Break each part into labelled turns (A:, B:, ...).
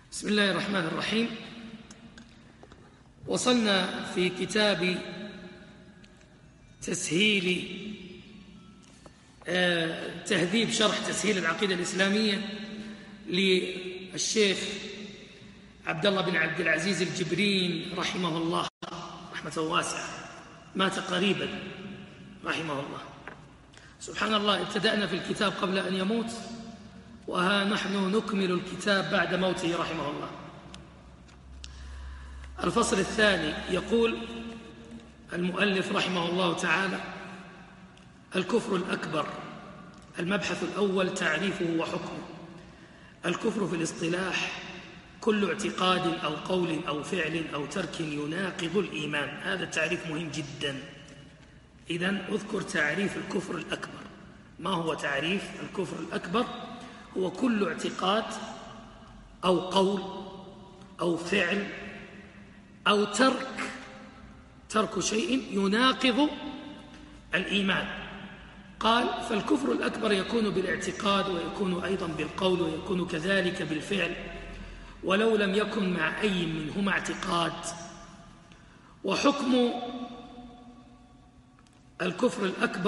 A: بسم الله الرحمن الرحيم. وصلنا في كتاب تهذيب شرح تسهيل العقيدة الإسلامية للشيخ عبد الله بن عبد العزيز الجبرين رحمه الله رحمة واسعة، مات قريبا رحمه الله. سبحان الله، ابتدأنا في الكتاب قبل أن يموت، وها نحن نكمل الكتاب بعد موته رحمه الله. الفصل الثاني يقول المؤلف رحمه الله تعالى: الكفر الأكبر. المبحث الأول تعريفه وحكمه. الكفر في الاصطلاح كل اعتقاد أو قول أو فعل أو ترك يناقض الإيمان. هذا التعريف مهم جدا. إذن أذكر تعريف الكفر الأكبر. ما هو تعريف الكفر الأكبر؟ هو كل اعتقاد أو قول أو فعل أو ترك شيء يناقض الإيمان. قال: فالكفر الأكبر يكون بالاعتقاد، ويكون أيضا بالقول، ويكون كذلك بالفعل، ولو لم يكن مع أي منهما اعتقاد. وحكم الكفر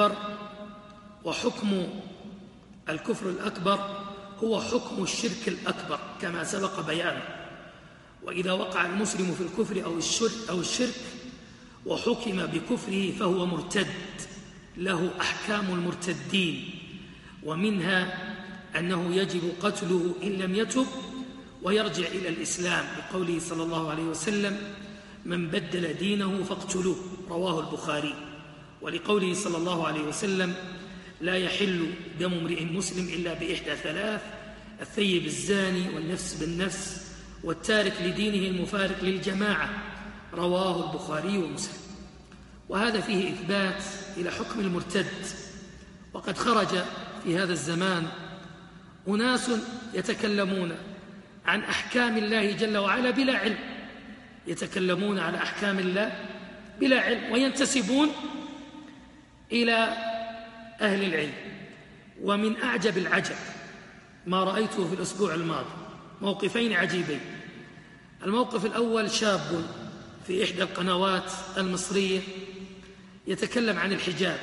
A: الأكبر هو حكم الشرك الأكبر كما سبق بيانه. وإذا وقع المسلم في الكفر أو الشرك وحكم بكفره فهو مرتد، له أحكام المرتدين، ومنها أنه يجب قتله إن لم يتب ويرجع إلى الإسلام، بقوله صلى الله عليه وسلم: من بدل دينه فاقتلوه، رواه البخاري. ولقوله صلى الله عليه وسلم: لا يحل دم امرئ مسلم إلا بإحدى ثلاث: الثيب الزاني، والنفس بالنفس، والتارك لدينه المفارق للجماعة، رواه البخاري ومسلم. وهذا فيه إثبات إلى حكم المرتد. وقد خرج في هذا الزمان أناس يتكلمون عن أحكام الله جل وعلا بلا علم، يتكلمون على أحكام الله بلا علم، وينتسبون إلى أهل العلم. ومن أعجب العجب ما رأيته في الأسبوع الماضي موقفين عجيبين. الموقف الأول: شاب في إحدى القنوات المصرية يتكلم عن الحجاب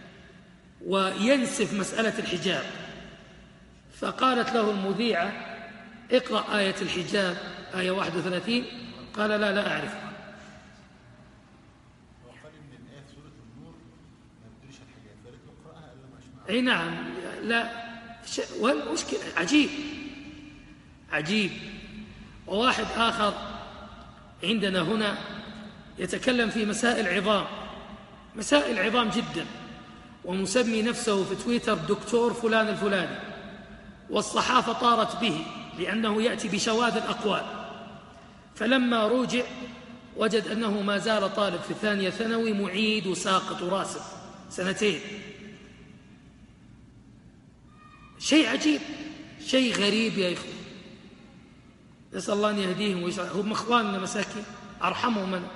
A: وينسف مسألة الحجاب، فقالت له المذيعة: اقرأ آية الحجاب، آية 31. قال: لا أعرفها. أي نعم، لا، والمشكلة عجيب. وواحد آخر عندنا هنا يتكلم في مسائل عظام جدا، ومسمي نفسه في تويتر دكتور فلان الفلاني، والصحافة طارت به لأنه يأتي بشواذ الأقوال. فلما رجع وجد أنه ما زال طالب في ثانية ثانوي، معيد وساقط وراسب 2 سنين. شيء عجيب، شيء غريب يا إخوة. نسأل الله أن يهديهم هم إخواننا مساكين، أرحمهم أنا.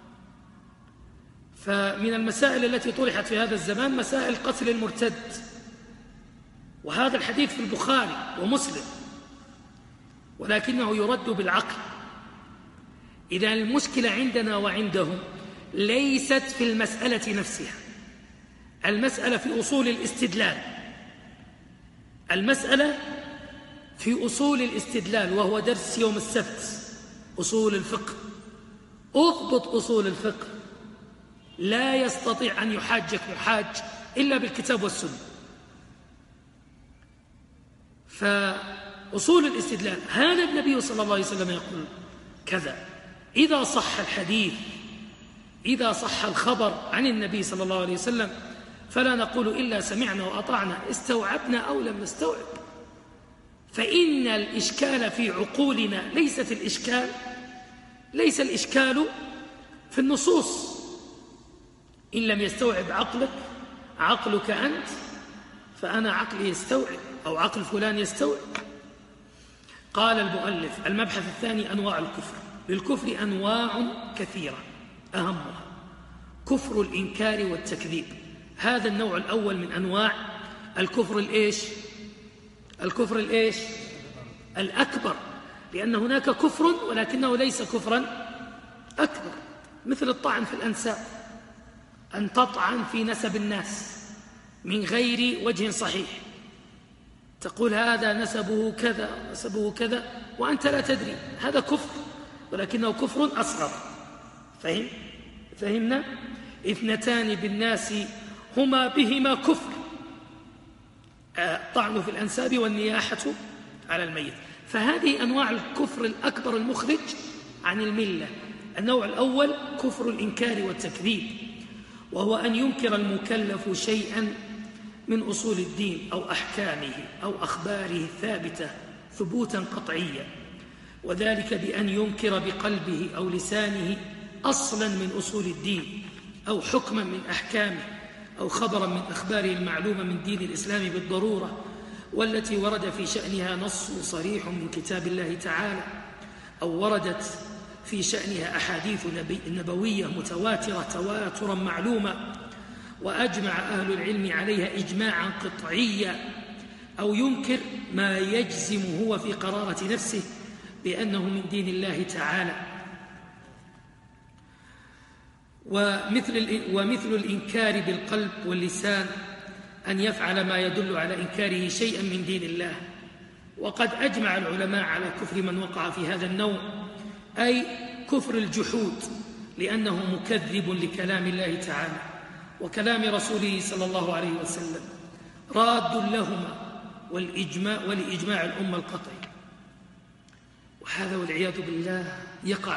A: فمن المسائل التي طرحت في هذا الزمان مسائل قتل المرتد، وهذا الحديث في البخاري ومسلم، ولكنه يرد بالعقل. إذا المشكلة عندنا وعندهم ليست في المسألة نفسها، المسألة في أصول الاستدلال. المسألة في أصول الاستدلال، وهو درس يوم السبت، أصول الفقه. أضبط أصول الفقه، لا يستطيع أن يحاجك محاج إلا بالكتاب والسنة. فأصول الاستدلال، هذا النبي صلى الله عليه وسلم يقول كذا. إذا صح الحديث، إذا صح الخبر عن النبي صلى الله عليه وسلم، فلا نقول إلا سمعنا وأطعنا، استوعبنا أو لم نستوعب. فإن الإشكال في عقولنا، ليس الإشكال في النصوص. إن لم يستوعب عقلك أنت، فأنا عقلي يستوعب، أو عقل فلان يستوعب. قال المؤلف: المبحث الثاني: أنواع الكفر. للكفر أنواع كثيرة، أهمها كفر الإنكار والتكذيب. هذا النوع الأول من أنواع الكفر الكفر الأكبر. لأن هناك كفر ولكنه ليس كفرا أكبر، مثل الطعن في الأنساب، أن تطعن في نسب الناس من غير وجه صحيح، تقول هذا نسبه كذا نسبه كذا وأنت لا تدري، هذا كفر ولكنه كفر أصغر. فهمنا؟ اثنتان بالناس هما بهما كفر، الطعن في الأنساب والنياحة على الميت. فهذه أنواع الكفر الأكبر المخرج عن الملة. النوع الأول كفر الإنكار والتكذيب، وهو أن ينكر المكلف شيئا من أصول الدين أو أحكامه أو أخباره الثابتة ثبوتا قطعيا، وذلك بأن ينكر بقلبه أو لسانه أصلا من أصول الدين أو حكما من أحكامه أو خبرا من أخباره المعلومة من دين الإسلام بالضرورة، والتي ورد في شأنها نص صريح من كتاب الله تعالى، أو وردت في شأنها أحاديث نبوية متواترة تواترا معلوما وأجمع أهل العلم عليها إجماعا قطعيا، أو ينكر ما يجزم هو في قرارة نفسه بأنه من دين الله تعالى. ومثل الإنكار بالقلب واللسان أن يفعل ما يدل على إنكاره شيئا من دين الله. وقد أجمع العلماء على كفر من وقع في هذا النوع، أي كفر الجحود، لأنه مكذب لكلام الله تعالى وكلام رسوله صلى الله عليه وسلم، راد لهما ولإجماع الأمة القطعي. وهذا والعياذ بالله يقع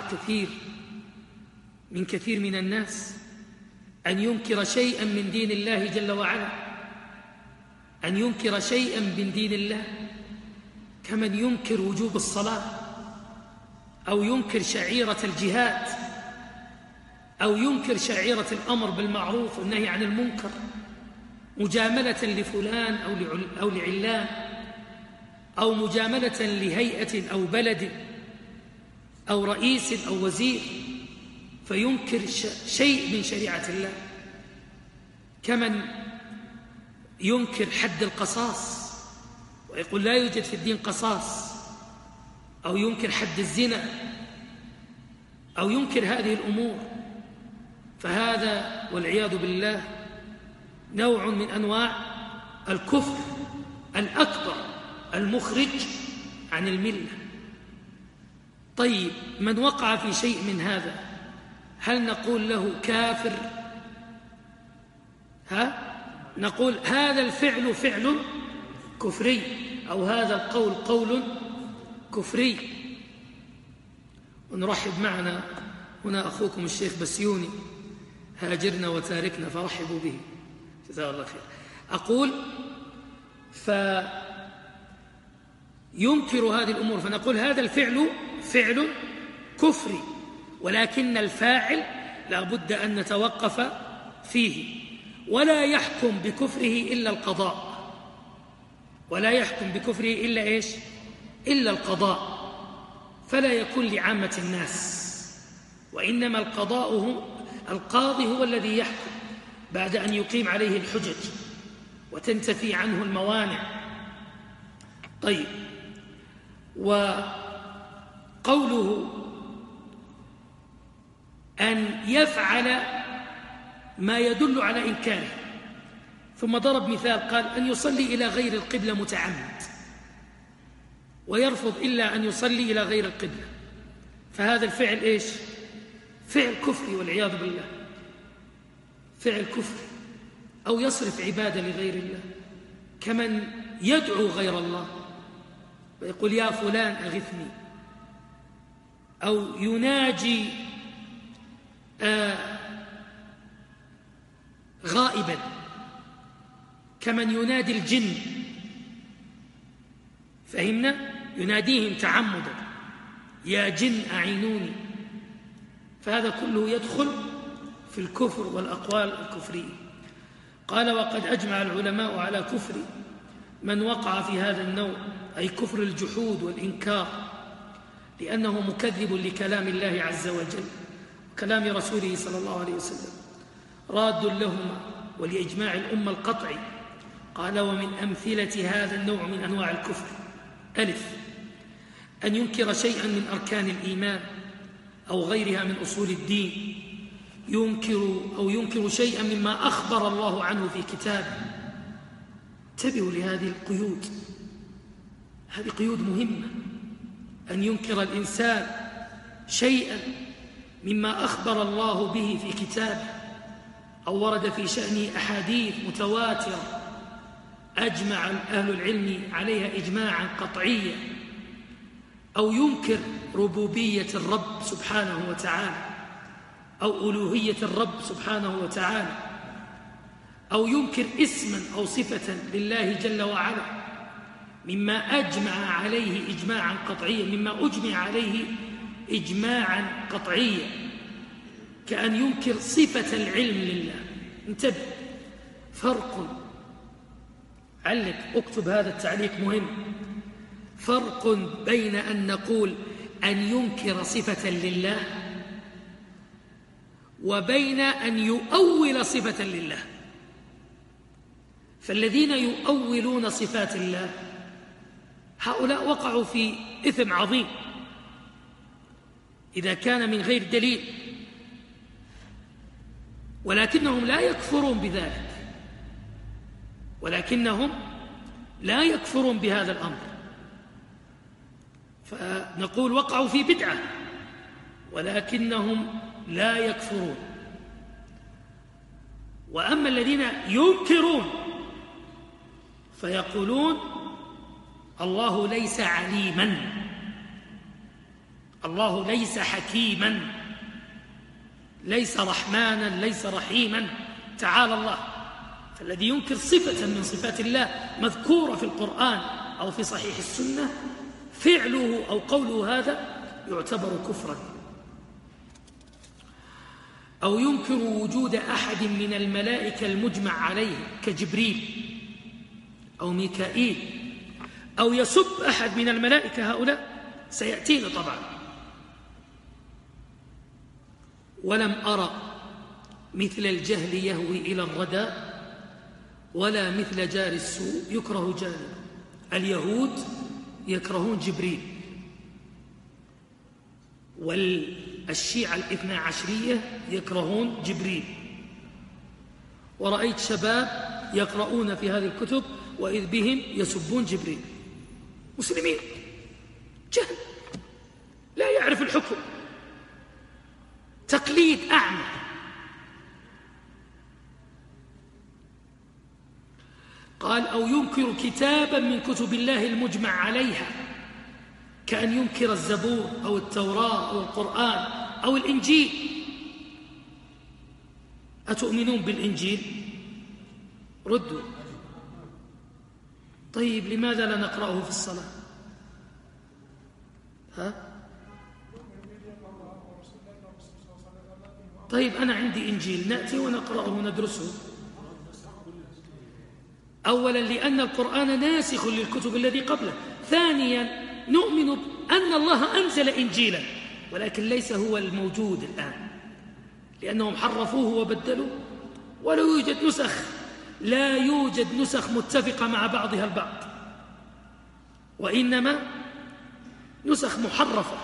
A: كثير من الناس، أن ينكر شيئا من دين الله جل وعلا، أن ينكر شيئا من دين الله، كمن ينكر وجوب الصلاة، أو ينكر شعيرة الجهاد، أو ينكر شعيرة الأمر بالمعروف والنهي عن المنكر، مجاملة لفلان أو لعلان، أو مجاملة لهيئة أو بلد أو رئيس أو وزير، فينكر شيء من شريعة الله، كمن ينكر حد القصاص ويقول لا يوجد في الدين قصاص، أو ينكر حد الزنا، أو ينكر هذه الأمور. فهذا والعياذ بالله نوع من أنواع الكفر الأكبر المخرج عن الملة. طيب، من وقع في شيء من هذا هل نقول له كافر؟ نقول هذا الفعل فعل كفري، أو هذا القول قول كفري. ونرحب معنا هنا أخوكم الشيخ بسيوني، هاجرنا وتاركنا، فرحبوا به جزاه الله خير. أقول فينكر هذه الأمور، فنقول هذا الفعل فعل كفري، ولكن الفاعل لا بد أن نتوقف فيه، ولا يحكم بكفره إلا القضاء، ولا يحكم بكفره إلا إيش؟ إلا القضاء، فلا يكون لعامة الناس، وإنما القاضي هو الذي يحكم بعد أن يقيم عليه الحجج وتنتفي عنه الموانع. طيب، وقوله أن يفعل ما يدل على إنكاره، ثم ضرب مثال قال أن يصلي إلى غير القبلة متعمد، ويرفض إلا أن يصلي إلى غير القبلة، فهذا الفعل إيش؟ فعل كفري والعياذ بالله، فعل كفري. أو يصرف عبادة لغير الله، كمن يدعو غير الله ويقول يا فلان أغثني، أو يناجي غائبا، كمن ينادي الجن، فهمنا؟ يناديهم تعمدا يا جن أعينوني، فهذا كله يدخل في الكفر والأقوال الكفرية. قال وقد أجمع العلماء على كفر من وقع في هذا النوع، أي كفر الجحود والإنكار، لأنه مكذب لكلام الله عز وجل وكلام رسوله صلى الله عليه وسلم، راد لهما ولإجماع الأمة القطعي. قال ومن أمثلة هذا النوع من أنواع الكفر: ألف، أن ينكر شيئا من أركان الإيمان أو غيرها من أصول الدين، ينكر شيئا مما أخبر الله عنه في كتابه. انتبهوا لهذه القيود، هذه قيود مهمة. أن ينكر الإنسان شيئا مما أخبر الله به في كتابه أو ورد في شأنه أحاديث متواترة أجمع أهل العلم عليها إجماعا قطعيا، أو ينكر ربوبية الرب سبحانه وتعالى أو ألوهية الرب سبحانه وتعالى، أو ينكر اسما أو صفة لله جل وعلا مما أجمع عليه إجماعا قطعيا، مما أجمع عليه إجماعا قطعيا، كأن ينكر صفة العلم لله. انتبه، فرق، علق، اكتب هذا التعليق مهم، فرق بين أن نقول أن ينكر صفة لله وبين أن يؤول صفة لله. فالذين يؤولون صفات الله هؤلاء وقعوا في إثم عظيم إذا كان من غير دليل، ولكنهم لا يكفرون بذلك، ولكنهم لا يكفرون بهذا الأمر. فنقول وقعوا في بدعة ولكنهم لا يكفرون. وأما الذين ينكرون فيقولون الله ليس عليما، الله ليس حكيما، ليس رحمانا، ليس رحيما، تعالى الله. فالذي ينكر صفة من صفات الله مذكورة في القرآن أو في صحيح السنة فعله أو قوله هذا يعتبر كفرا. أو ينكر وجود أحد من الملائكة المجمع عليه كجبريل أو ميكائيل، أو يسب أحد من الملائكة، هؤلاء سيأتينا طبعا. ولم أرى مثل الجهل يهوي إلى الردى ولا مثل جار السوء يكره جانب. اليهود يكرهون جبريل، والشيعة الاثنى عشرية يكرهون جبريل، ورأيت شباب يقرؤون في هذه الكتب وإذ بهم يسبون جبريل. مسلمين، جهل، لا يعرف الحكم، تقليد أعمى. قال أو ينكر كتابا من كتب الله المجمع عليها، كأن ينكر الزبور أو التوراة أو القرآن أو الإنجيل. أتؤمنون بالإنجيل؟ ردوا. طيب لماذا لا نقرأه في الصلاة؟ طيب أنا عندي إنجيل، نأتي ونقرأه وندرسه. أولا لأن القرآن ناسخ للكتب الذي قبله. ثانيا نؤمن أن الله أنزل إنجيلا ولكن ليس هو الموجود الآن، لأنهم حرفوه وبدلوا، ولا يوجد نسخ، لا يوجد نسخ متفقة مع بعضها البعض، وإنما نسخ محرفة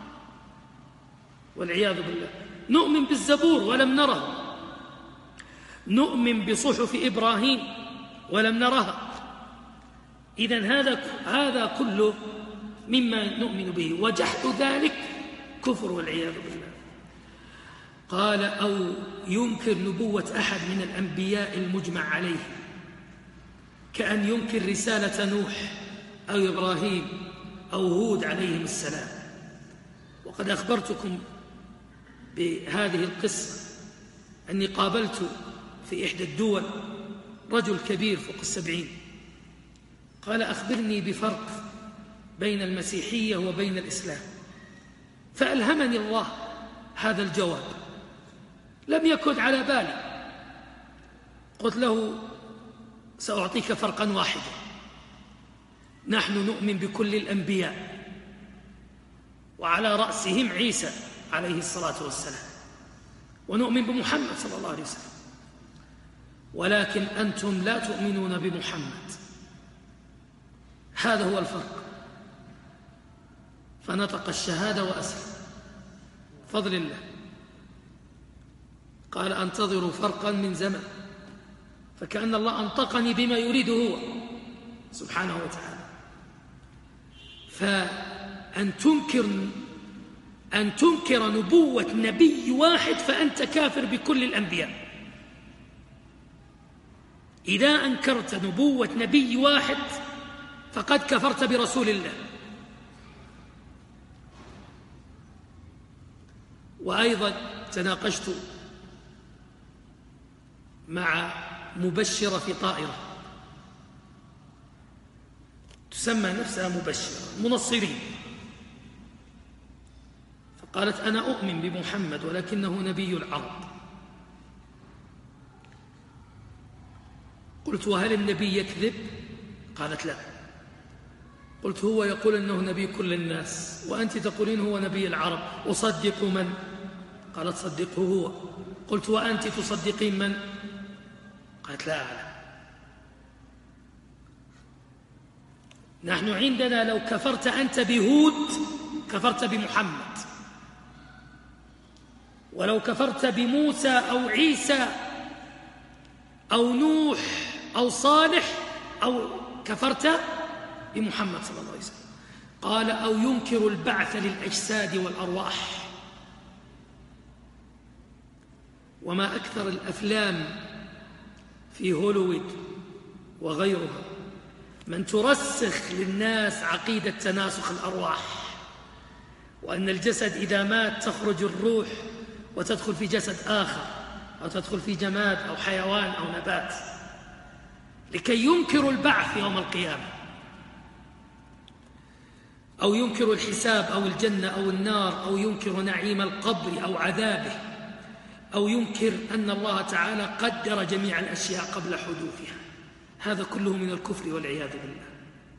A: والعياذ بالله. نؤمن بالزبور ولم نره، نؤمن بصحف إبراهيم ولم نرها. إذن هذا كله مما نؤمن به، وجحد ذلك كفر والعياذ بالله. قال أو ينكر نبوة أحد من الأنبياء المجمع عليه، كأن ينكر رسالة نوح أو إبراهيم أو هود عليهم السلام. وقد أخبرتكم بهذه القصة أني قابلت في إحدى الدول رجل كبير فوق 70، قال أخبرني بفرق بين المسيحية وبين الإسلام، فألهمني الله هذا الجواب، لم يكن على بالي. قلت له سأعطيك فرقا واحدا، نحن نؤمن بكل الأنبياء وعلى رأسهم عيسى عليه الصلاة والسلام، ونؤمن بمحمد صلى الله عليه وسلم، ولكن أنتم لا تؤمنون بمحمد. هذا هو الفرق. فنطق الشهادة وأسلم، فضل الله. قال أنتظر فرقا من زمن، فكأن الله أنطقني بما يريده هو سبحانه وتعالى. أن تنكر نبوة نبي واحد فأنت كافر بكل الأنبياء. إذا أنكرت نبوة نبي واحد فقد كفرت برسول الله. وأيضا تناقشت مع مبشرة في طائرة تسمى نفسها مبشرة، منصرين، فقالت أنا أؤمن بمحمد ولكنه نبي العرب. قلت وهل النبي يكذب؟ قالت لا. قلت هو يقول أنه نبي كل الناس وأنت تقولين هو نبي العرب، أصدق من؟ قالت صدقه هو. قلت وأنت تصدقين من؟ قالت لا أعلم. نحن عندنا لو كفرت أنت بهود كفرت بمحمد، ولو كفرت بموسى أو عيسى أو نوح أو صالح أو كفرت بمحمد صلى الله عليه وسلم. قال أو ينكر البعث للأجساد والأرواح. وما أكثر الأفلام في هوليوود وغيرها من ترسخ للناس عقيدة تناسخ الأرواح، وأن الجسد إذا مات تخرج الروح وتدخل في جسد آخر أو تدخل في جماد أو حيوان أو نبات، لكي ينكروا البعث يوم القيامة، أو ينكر الحساب أو الجنة أو النار، أو ينكر نعيم القبر أو عذابه، أو ينكر أن الله تعالى قدر جميع الأشياء قبل حدوثها. هذا كله من الكفر والعياذ بالله.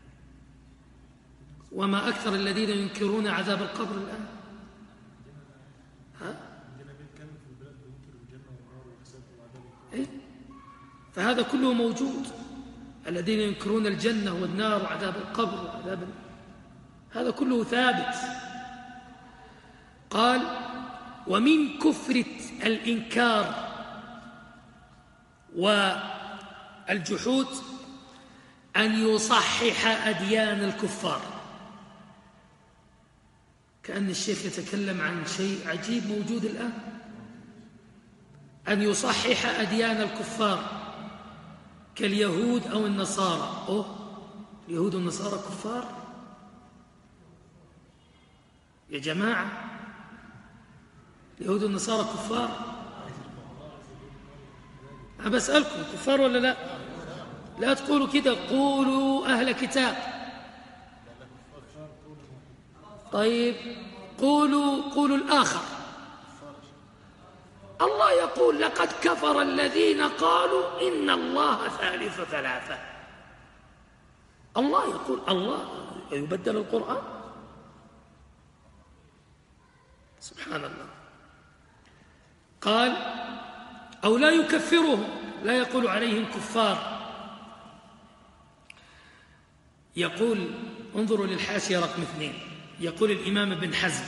A: وما أكثر الذين ينكرون عذاب القبر الآن. فهذا كله موجود. الذين ينكرون الجنة والنار وعذاب القبر وعذاب، هذا كله ثابت. قال ومن كفر الإنكار والجحود أن يصحح أديان الكفار. كأن الشيخ يتكلم عن شيء عجيب موجود الآن، أن يصحح أديان الكفار كاليهود أو النصارى. اليهود والنصارى كفار يا جماعة؟ اليهود والنصارى كفار؟ أنا بسألكم كفار ولا لا؟ لا تقولوا كده، قولوا أهل كتاب. طيب قولوا الآخر. الله يقول لقد كفر الذين قالوا إن الله ثالث ثلاثة. الله يقول، الله يبدل القرآن؟ سبحان الله. قال أو لا يكفرهم، لا يقول عليهم كفار. يقول انظروا للحاشية رقم 2، يقول الإمام ابن حزم،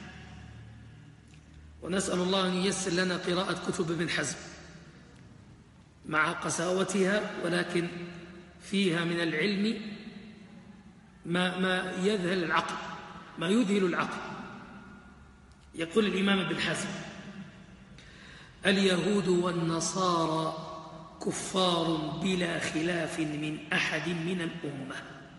A: ونسأل الله أن ييسر لنا قراءة كتب ابن حزم مع قساوتها، ولكن فيها من العلم ما يذهل العقل، ما يذهل العقل. يقول الإمام ابن حزم اليهود والنصارى كفار بلا خلاف من أحد من الأمة.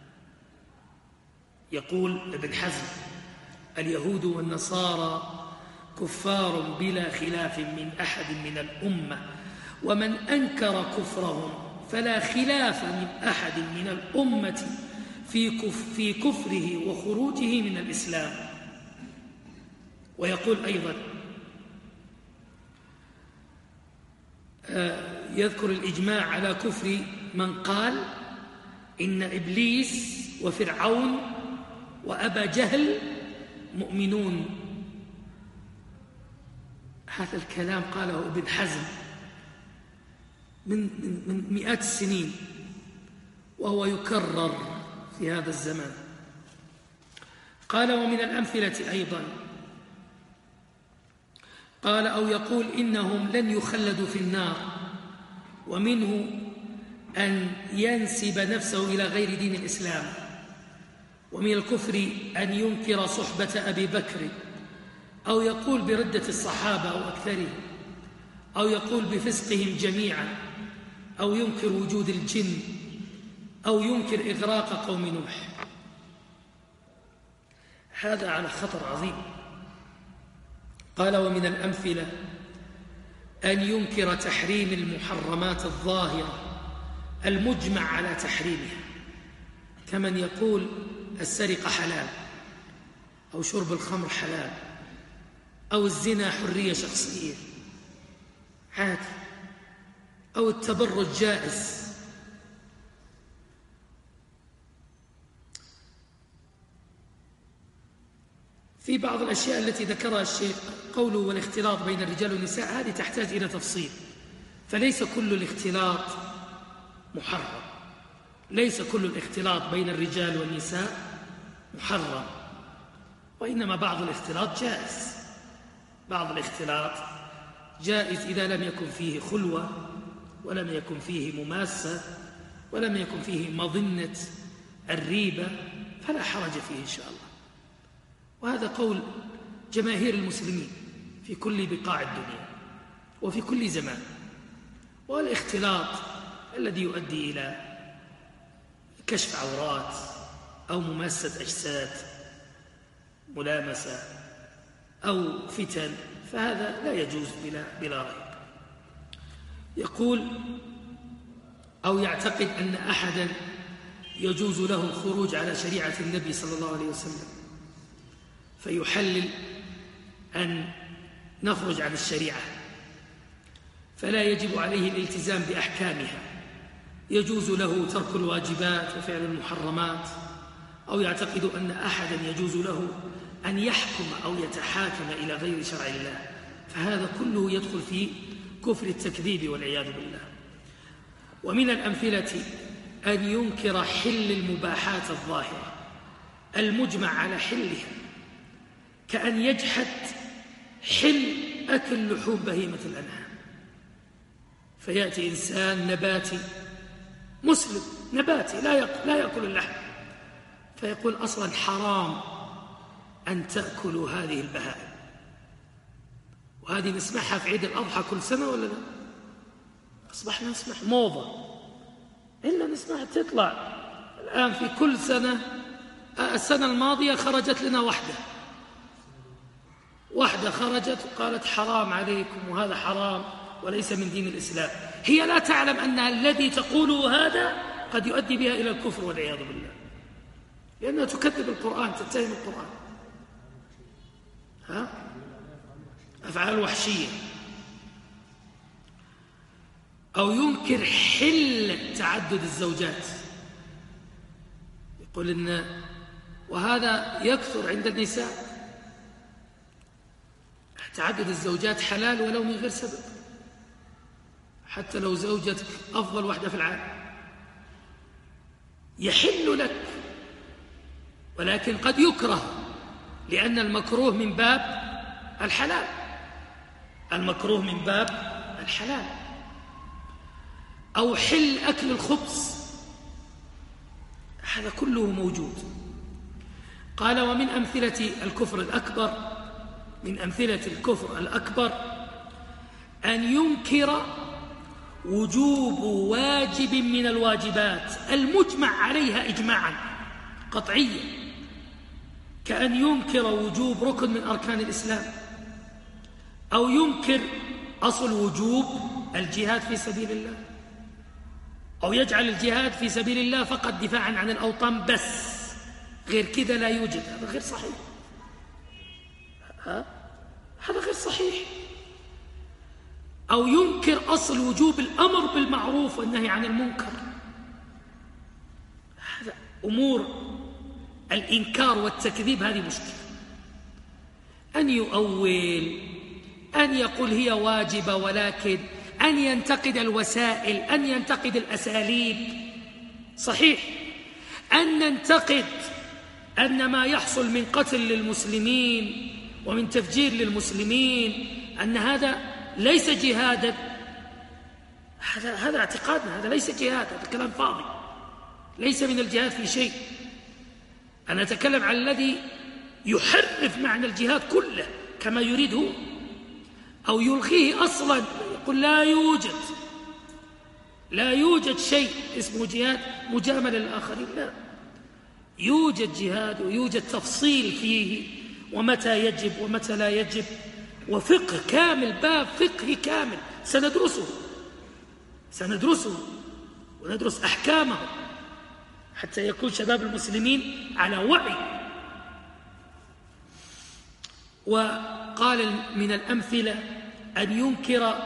A: يقول ابن حزم اليهود والنصارى كفار بلا خلاف من أحد من الأمة، ومن أنكر كفرهم فلا خلاف من أحد من الأمة في كفره وخروجه من الإسلام. ويقول أيضا يذكر الإجماع على كفر من قال إن إبليس وفرعون وأبا جهل مؤمنون. هذا الكلام قاله ابن حزم من مئات السنين، وهو يكرر في هذا الزمان. قال ومن الأمثلة أيضا، قال أو يقول إنهم لن يخلدوا في النار، ومنه أن ينسب نفسه إلى غير دين الإسلام. ومن الكفر أن ينكر صحبة أبي بكر، أو يقول بردة الصحابة أو أكثرهم، أو يقول بفسقهم جميعا، أو ينكر وجود الجن، أو ينكر إغراق قوم نوح. هذا على خطر عظيم. قال ومن الأمثلة أن ينكر تحريم المحرمات الظاهرة المجمع على تحريمها، كمن يقول السرقة حلال، أو شرب الخمر حلال، أو الزنا حرية شخصية عادي، أو التبرج جائز. في بعض الأشياء التي ذكرها الشيخ قوله والاختلاط بين الرجال والنساء، هذه تحتاج إلى تفصيل، فليس كل الاختلاط محرم، ليس كل الاختلاط بين الرجال والنساء محرم، وإنما بعض الاختلاط جائز. بعض الاختلاط جائز إذا لم يكن فيه خلوة، ولم يكن فيه مماسة، ولم يكن فيه مظنة الريبة، فلا حرج فيه إن شاء الله. وهذا قول جماهير المسلمين في كل بقاع الدنيا وفي كل زمان. والاختلاط الذي يؤدي إلى كشف عورات أو مماسة أجساد، ملامسة أو فتن، فهذا لا يجوز بلا ريب. يقول أو يعتقد أن أحدا يجوز له الخروج على شريعة النبي صلى الله عليه وسلم، فيحلل أن نخرج عن الشريعة، فلا يجب عليه الالتزام بأحكامها، يجوز له ترك الواجبات وفعل المحرمات. أو يعتقد أن أحدا يجوز له أن يحكم أو يتحاكم إلى غير شرع الله، فهذا كله يدخل في كفر التكذيب والعياذ بالله. ومن الأمثلة أن ينكر حل المباحات الظاهرة المجمع على حلها، كأن يجحد حل أكل لحوم بهيمة الأنعام، فيأتي إنسان نباتي مسلم نباتي لا يأكل اللحم، فيقول أصلا حرام أن تأكلوا هذه البهائم. وهذه نسمعها في عيد الأضحى كل سنة ولا لا؟ أصبحنا نسمع موضة، إلا نسمعها تطلع الآن في كل سنة. السنة الماضية خرجت لنا واحدة خرجت وقالت حرام عليكم وهذا حرام وليس من دين الإسلام. هي لا تعلم أن الذي تقوله هذا قد يؤدي بها إلى الكفر والعياذ بالله، لأنها تكذب القرآن، تتهم القرآن. أفعال وحشية. أو ينكر حل تعدد الزوجات، يقول إن وهذا يكثر عند النساء، تعدد الزوجات حلال ولو من غير سبب، حتى لو زوجتك أفضل واحدة في العالم يحل لك، ولكن قد يكره، لأن المكروه من باب الحلال، المكروه من باب الحلال. أو حل أكل الخبز، هذا كله موجود. قال ومن أمثلة الكفر الأكبر، من أمثلة الكفر الأكبر أن ينكر وجوب واجب من الواجبات المجمع عليها إجماعا قطعيا، كأن ينكر وجوب ركن من أركان الإسلام، أو ينكر أصل وجوب الجهاد في سبيل الله، أو يجعل الجهاد في سبيل الله فقط دفاعا عن الأوطان بس، غير كذا لا يوجد. هذا غير صحيح، هذا غير صحيح. أو ينكر أصل وجوب الأمر بالمعروف والنهي عن المنكر. هذا أمور الإنكار والتكذيب، هذه مشكلة. أن يؤول، أن يقول هي واجبة، ولكن أن ينتقد الوسائل، أن ينتقد الأساليب. صحيح أن ننتقد أن ما يحصل من قتل للمسلمين ومن تفجير للمسلمين أن هذا ليس جهادا، هذا اعتقادنا، هذا ليس جهاد، هذا كلام فاضي، ليس من الجهاد في شيء. أنا أتكلم عن الذي يحرف معنى الجهاد كله كما يريد هو، أو يلغيه أصلا، يقول لا يوجد شيء اسمه جهاد مجاملة للآخرين، لا، يوجد جهاد ويوجد تفصيل فيه، ومتى يجب ومتى لا يجب، وفقه كامل، باب فقهي كامل سندرسه وندرس أحكامه حتى يكون شباب المسلمين على وعي. وقال من الأمثلة أن ينكر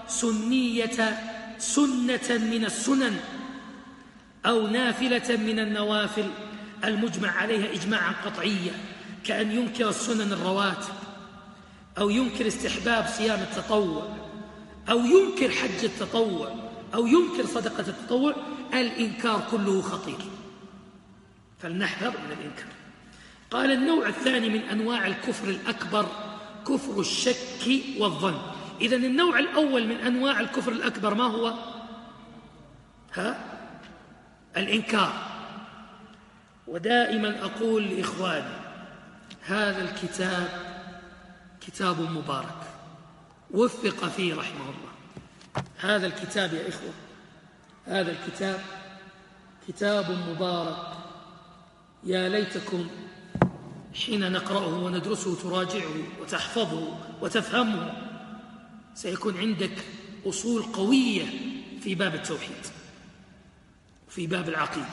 A: سنة من السنن أو نافلة من النوافل المجمع عليها إجماعا قطعيا، كأن ينكر السنن الرواتب، أو ينكر استحباب صيام التطوع، أو ينكر حج التطوع، أو ينكر صدقة التطوع. الإنكار كله خطير، فلنحذر من الإنكار. قال النوع الثاني من أنواع الكفر الأكبر كفر الشك والظن. إذن النوع الأول من أنواع الكفر الأكبر ما هو؟ الإنكار. ودائما أقول لإخواني هذا الكتاب كتاب مبارك وفق فيه رحمه الله. هذا الكتاب يا إخوة، هذا الكتاب كتاب مبارك، يا ليتكم حين نقرأه وندرسه تراجعه وتحفظه وتفهمه، سيكون عندك أصول قوية في باب التوحيد وفي باب العقيدة.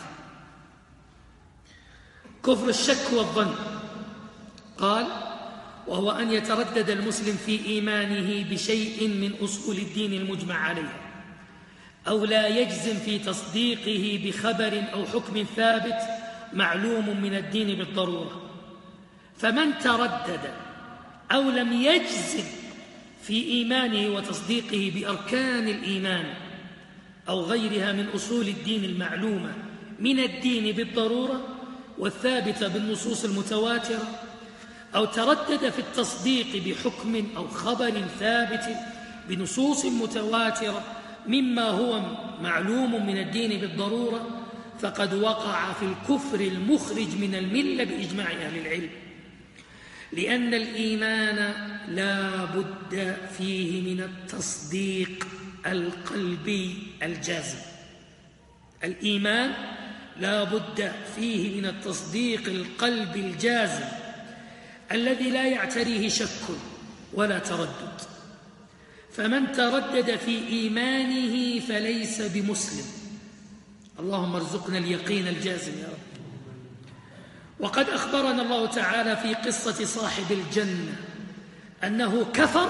A: كفر الشك والظن، قال وهو أن يتردد المسلم في إيمانه بشيء من أصول الدين المجمع عليه، أو لا يجزم في تصديقه بخبر أو حكم ثابت معلوم من الدين بالضرورة. فمن تردد أو لم يجزم في إيمانه وتصديقه بأركان الإيمان أو غيرها من أصول الدين المعلومة من الدين بالضرورة والثابتة بالنصوص المتواترة، أو تردد في التصديق بحكم أو خبر ثابت بنصوص متواترة مما هو معلوم من الدين بالضرورة، فقد وقع في الكفر المخرج من الملة بإجماع أهل العلم، لأن الإيمان لا بد فيه من التصديق القلبي الجازم. الإيمان لا بد فيه من التصديق القلبي الجازم الذي لا يعتريه شك ولا تردد. فمن تردد في إيمانه فليس بمسلم. اللهم ارزقنا اليقين الجازم يا رب. وقد أخبرنا الله تعالى في قصة صاحب الجنة أنه كفر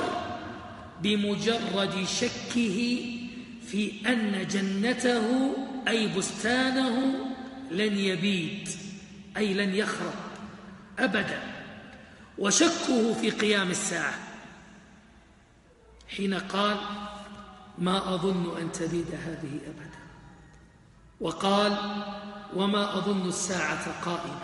A: بمجرد شكه في أن جنته أي بستانه لن يبيد، أي لن يخرب أبدا، وشكه في قيام الساعة حين قال ما أظن أن تبيد هذه أبدا، وقال وما أظن الساعة قائمة.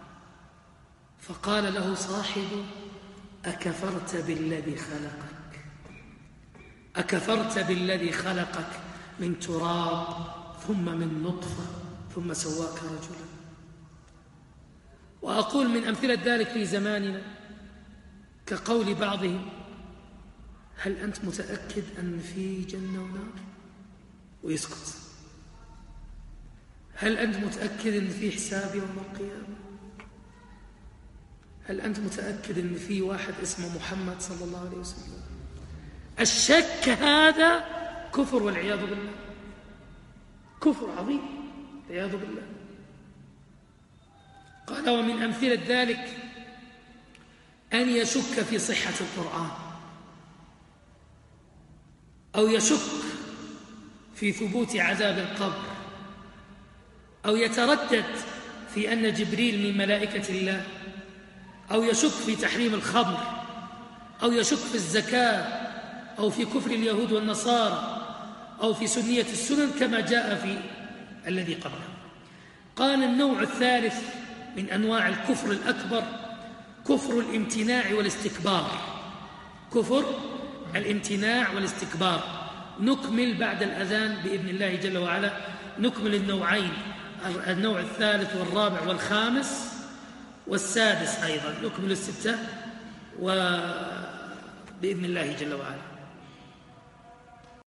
A: فقال له صاحبه أكفرت بالذي خلقك، أكفرت بالذي خلقك من تراب ثم من نطفة ثم سواك رجلا. وأقول من أمثلة ذلك في زماننا كقول بعضهم هل أنت متأكد أن في جنة ونار؟ ويسكت. هل أنت متأكد أن في حساب يوم القيامة؟ هل أنت متأكد أن في واحد اسمه محمد صلى الله عليه وسلم؟ الشك هذا كفر والعياذ بالله، كفر عظيم والعياذ بالله. قال ومن أمثلة ذلك أن يشك في صحة القرآن، أو يشك في ثبوت عذاب القبر، أو يتردد في أن جبريل من ملائكة الله، أو يشك في تحريم الخمر، أو يشك في الزكاة، أو في كفر اليهود والنصارى، أو في سنية السنن كما جاء في الذي قبله. قال النوع الثالث من أنواع الكفر الأكبر كفر الامتناع والاستكبار. كفر الامتناع والاستكبار. نكمل بعد الأذان بإذن الله جل وعلا، نكمل النوعين، النوع الثالث والرابع والخامس والسادس أيضا، نكمل الستة وبإذن الله جل وعلا.